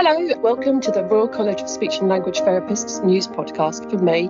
Hello, welcome to the Royal College of Speech and Language Therapists news podcast for May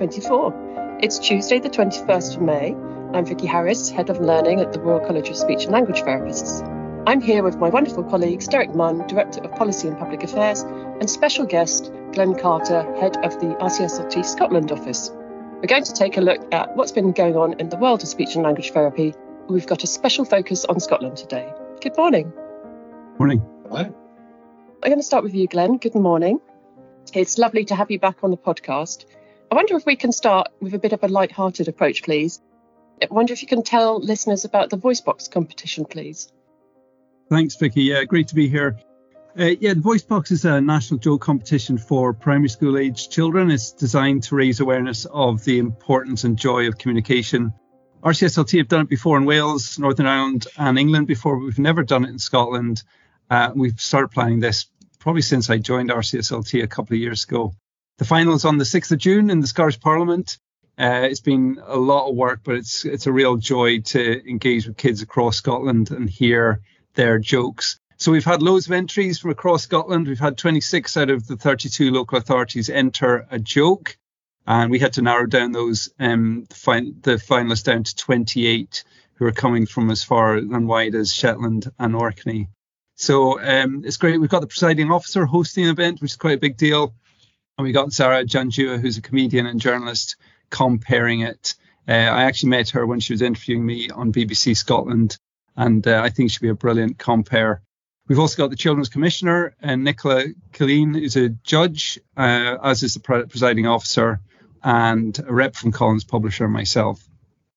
2024. It's Tuesday the 21st of May. I'm Vicky Harris, Head of Learning at the Royal College of Speech and Language Therapists. I'm here with my wonderful colleagues Derek Munn, Director of Policy and Public Affairs, and special guest Glenn Carter, Head of the RCSLT Scotland office. We're going to take a look at what's been going on in the world of speech and language therapy. We've got a special focus on Scotland today. Good morning. Morning. Hello. I'm going to start with you, Glenn. Good morning. It's lovely to have you back on the podcast. I wonder if we can start with a bit of a light-hearted approach, please. I wonder if you can tell listeners about the VoiceBox competition, please. Thanks, Vicky. Yeah, great to be here. The VoiceBox is a national joke competition for primary school age children. It's designed to raise awareness of the importance and joy of communication. RCSLT have done it before in Wales, Northern Ireland and England before, but we've never done it in Scotland. We've started planning this probably since I joined RCSLT a couple of years ago. The final is on the 6th of June in the Scottish Parliament. It's been a lot of work, but it's a real joy to engage with kids across Scotland and hear their jokes. So we've had loads of entries from across Scotland. We've had 26 out of the 32 local authorities enter a joke, and we had to narrow down those the finalists down to 28 who are coming from as far and wide as Shetland and Orkney. So it's great. We've got the presiding officer hosting an event, which is quite a big deal. And we got Sarah Janjua, who's a comedian and journalist, comparing it. I actually met her when she was interviewing me on BBC Scotland, and I think she'll be a brilliant compare. We've also got the Children's Commissioner, Nicola Killeen, who's a judge, as is the presiding officer, and a rep from Collins Publisher, myself.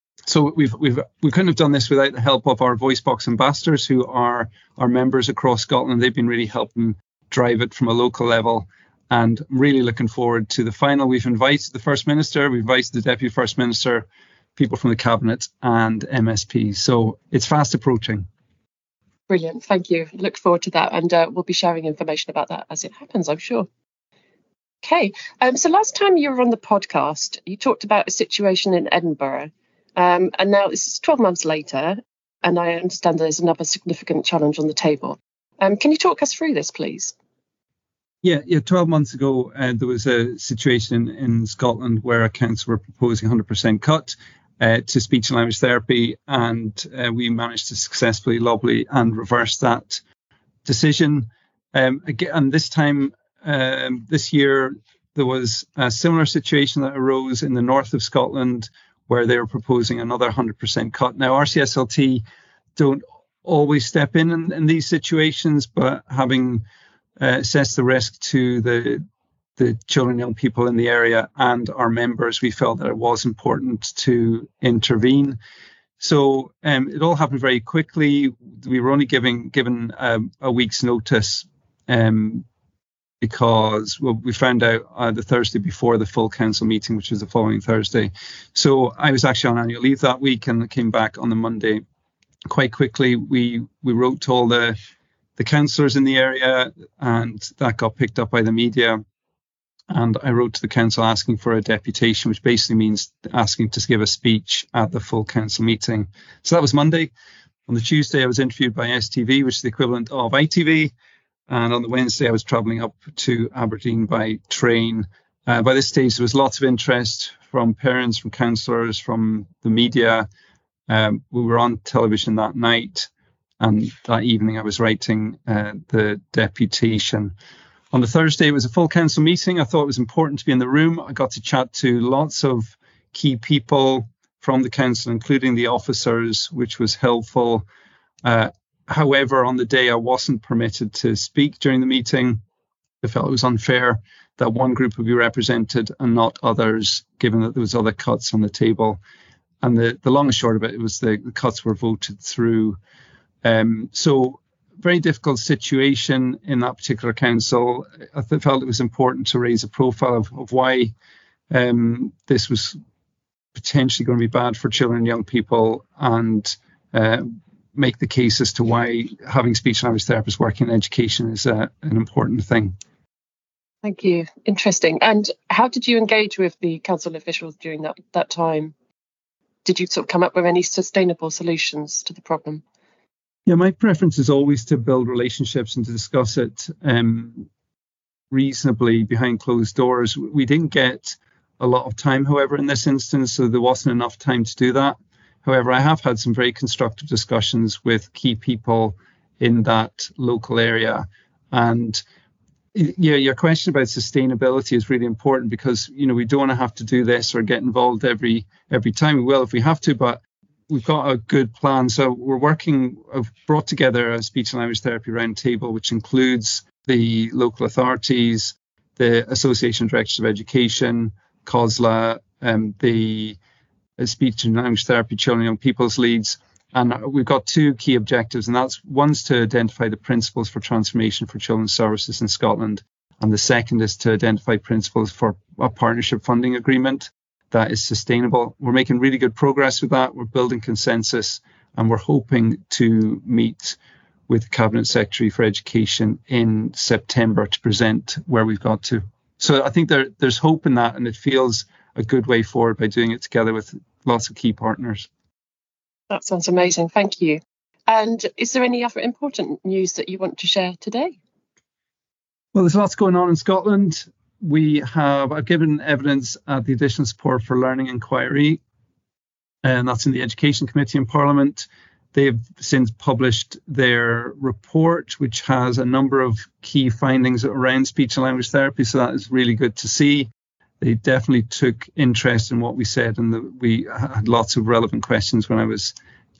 So we couldn't have done this without the help of our VoiceBox ambassadors, who are our members across Scotland. They've been really helping drive it from a local level, and I'm really looking forward to the final. We've invited the First Minister, we've invited the Deputy First Minister, people from the Cabinet and MSP. So it's fast approaching. Brilliant. Thank you. Look forward to that. And we'll be sharing information about that as it happens, I'm sure. Okay. So last time you were on the podcast, you talked about a situation in Edinburgh. And now this is 12 months later, and I understand there's another significant challenge on the table. Can you talk us through this, please? Yeah. 12 months ago, there was a situation in Scotland where a council were proposing 100% cut to speech and language therapy, and we managed to successfully lobby and reverse that decision. And this time, this year, there was a similar situation that arose in the north of Scotland, where they were proposing another 100% cut. Now, RCSLT don't always step in these situations, but having assessed the risk to the children and young people in the area and our members, we felt that it was important to intervene. So it all happened very quickly. We were only given a week's notice because we found out the Thursday before the full council meeting, which was the following Thursday. So I was actually on annual leave that week and came back on the Monday quite quickly. We wrote to all the councillors in the area, and that got picked up by the media. And I wrote to the council asking for a deputation, which basically means asking to give a speech at the full council meeting. So that was Monday. On the Tuesday, I was interviewed by STV, which is the equivalent of ITV. And on the Wednesday, I was travelling up to Aberdeen by train. By this stage, there was lots of interest from parents, from councillors, from the media. We were on television that night, and that evening I was writing the deputation. On the Thursday, it was a full council meeting. I thought it was important to be in the room. I got to chat to lots of key people from the council, including the officers, which was helpful. However, on the day, I wasn't permitted to speak during the meeting. I felt it was unfair that one group would be represented and not others, given that there was other cuts on the table. And the long and short of it was the cuts were voted through. So very difficult situation in that particular council. I felt it was important to raise a profile of why this was potentially going to be bad for children and young people, and make the case as to why having speech and language therapists working in education is an important thing. Thank you. Interesting. And how did you engage with the council officials during that time? Did you sort of come up with any sustainable solutions to the problem? Yeah, my preference is always to build relationships and to discuss it reasonably behind closed doors. We didn't get a lot of time, however, in this instance, so there wasn't enough time to do that. However, I have had some very constructive discussions with key people in that local area. And yeah, your question about sustainability is really important because, we don't want to have to do this or get involved every time. We will if we have to, but we've got a good plan. So I've brought together a speech and language therapy roundtable, which includes the local authorities, the Association of Directors of Education, COSLA, the Speech and Language Therapy Children and Young People's Leads. And we've got two key objectives, and one's to identify the principles for transformation for children's services in Scotland. And the second is to identify principles for a partnership funding agreement that is sustainable. We're making really good progress with that. We're building consensus, and we're hoping to meet with the Cabinet Secretary for Education in September to present where we've got to. So I think there's hope in that, and it feels a good way forward by doing it together with lots of key partners. That sounds amazing. Thank you. And is there any other important news that you want to share today? Well, there's lots going on in Scotland. I've given evidence at the Additional Support for Learning Inquiry, and that's in the Education Committee in Parliament. They've since published their report, which has a number of key findings around speech and language therapy. So that is really good to see. They definitely took interest in what we said, and we had lots of relevant questions when I was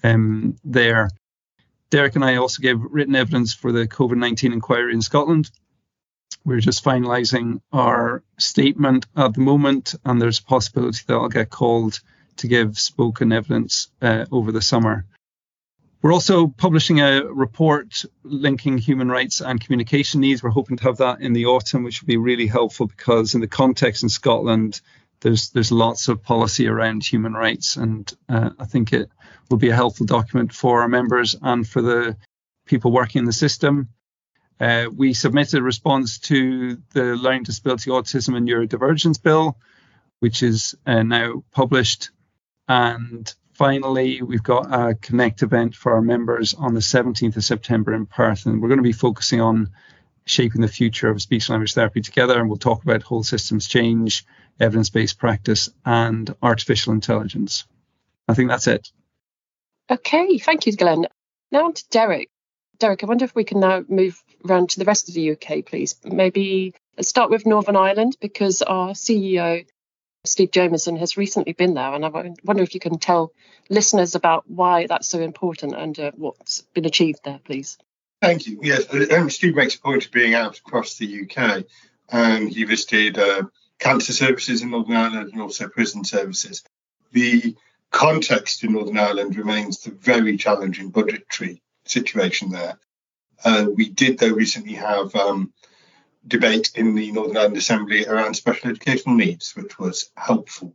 there. Derek and I also gave written evidence for the COVID-19 inquiry in Scotland. We're just finalising our statement at the moment, and there's a possibility that I'll get called to give spoken evidence over the summer. We're also publishing a report linking human rights and communication needs. We're hoping to have that in the autumn, which will be really helpful because in the context in Scotland, there's lots of policy around human rights, and I think it will be a helpful document for our members and for the people working in the system. We submitted a response to the Learning Disability, Autism and Neurodivergence Bill, which is now published. And finally, we've got a Connect event for our members on the 17th of September in Perth, and we're going to be focusing on shaping the future of speech and language therapy together, and we'll talk about whole systems change, evidence-based practice, and artificial intelligence. I think that's it. Okay, thank you, Glenn. Now on to Derek. Derek, I wonder if we can now move around to the rest of the UK, please. Maybe let's start with Northern Ireland, because our CEO, Steve Jameson, has recently been there, and I wonder if you can tell listeners about why that's so important and what's been achieved there, please. Thank you. Yes, Steve makes a point of being out across the UK, and he visited cancer services in Northern Ireland and also prison services. The context in Northern Ireland remains the very challenging budgetary situation there. We did, though, recently have debate in the Northern Ireland Assembly around special educational needs, which was helpful.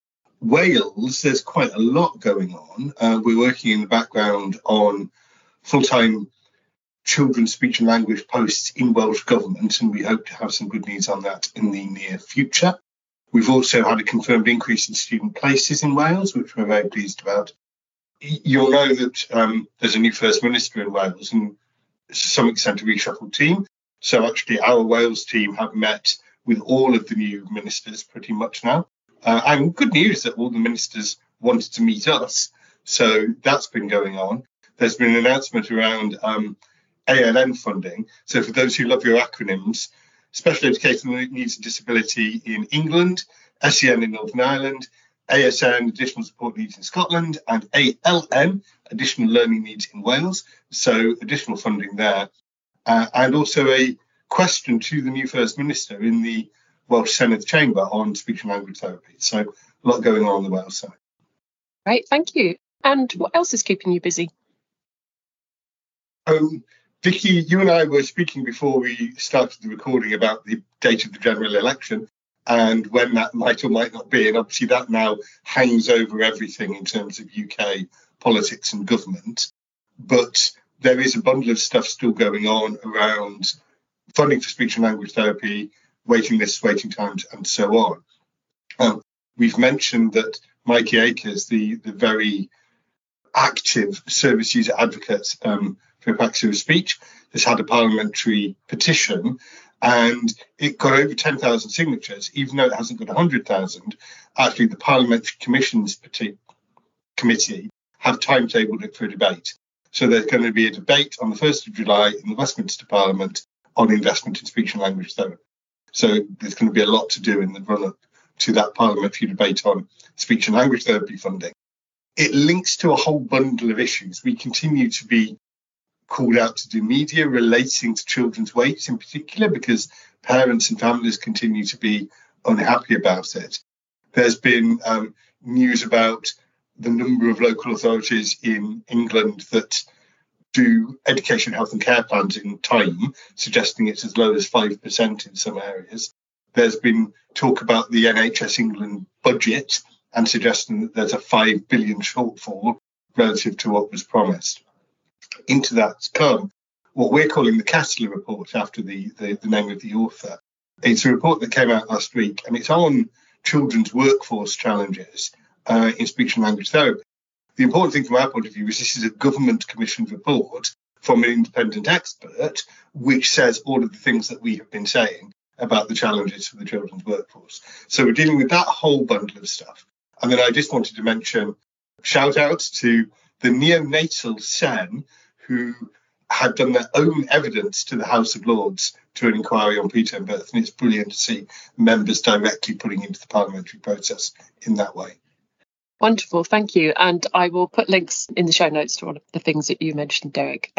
Wales, there's quite a lot going on. We're working in the background on full-time children's speech and language posts in Welsh Government, and we hope to have some good news on that in the near future. We've also had a confirmed increase in student places in Wales, which we're very pleased about. You'll know that there's a new First Minister in Wales, and to some extent a reshuffled team. So actually our Wales team have met with all of the new ministers pretty much now. And good news that all the ministers wanted to meet us. So that's been going on. There's been an announcement around ALN funding. So for those who love your acronyms, Special Educational Needs and Disability in England, SEN in Northern Ireland, ASN, Additional Support Needs in Scotland, and ALN, Additional Learning Needs in Wales. So additional funding there. And also a question to the new First Minister in the Welsh Senedd Chamber on speech and language therapy. So a lot going on the Wales side. Right, thank you. And what else is keeping you busy? Vicky, you and I were speaking before we started the recording about the date of the general election and when that might or might not be. And obviously that now hangs over everything in terms of UK politics and government. But there is a bundle of stuff still going on around funding for speech and language therapy, waiting lists, waiting times, and so on. We've mentioned that Mikey Akers, the very active service user advocate for apraxia of speech, has had a parliamentary petition And it got over 10,000 signatures, even though it hasn't got 100,000. Actually, the Parliamentary Commission's committee have timetabled it for a debate. So there's going to be a debate on the 1st of July in the Westminster Parliament on investment in speech and language therapy. So there's going to be a lot to do in the run-up to that parliamentary debate on speech and language therapy funding. It links to a whole bundle of issues. We continue to be called out to do media relating to children's weights in particular, because parents and families continue to be unhappy about it. There's been news about the number of local authorities in England that do education, health and care plans in time, suggesting it's as low as 5% in some areas. There's been talk about the NHS England budget and suggesting that there's a 5 billion shortfall relative to what was promised. Into that's come what we're calling the Kessler Report, after the name of the author. It's a report that came out last week, and it's on children's workforce challenges in speech and language therapy. The important thing from our point of view is this is a government-commissioned report from an independent expert, which says all of the things that we have been saying about the challenges for the children's workforce. So we're dealing with that whole bundle of stuff. And then I just wanted to mention, shout out to the neonatal SEN, who had done their own evidence to the House of Lords to an inquiry on preterm birth. And it's brilliant to see members directly putting into the parliamentary process in that way. Wonderful, thank you. And I will put links in the show notes to all of the things that you mentioned, Derek.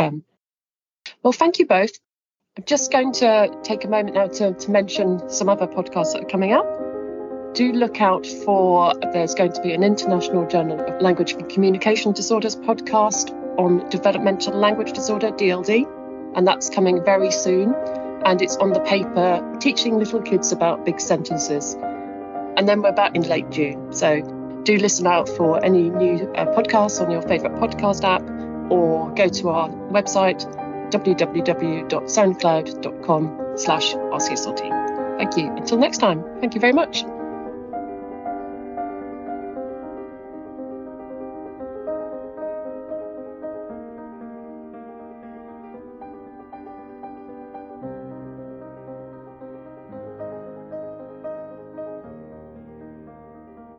Well, thank you both. I'm just going to take a moment now to mention some other podcasts that are coming up. Do look out for, there's going to be an International Journal of Language and Communication Disorders podcast on developmental language disorder, DLD, and that's coming very soon. And it's on the paper Teaching Little Kids About Big Sentences. And then we're back in late June. So do listen out for any new podcasts on your favourite podcast app, or go to our website, www.soundcloud.com/RCSLT. Thank you. Until next time. Thank you very much.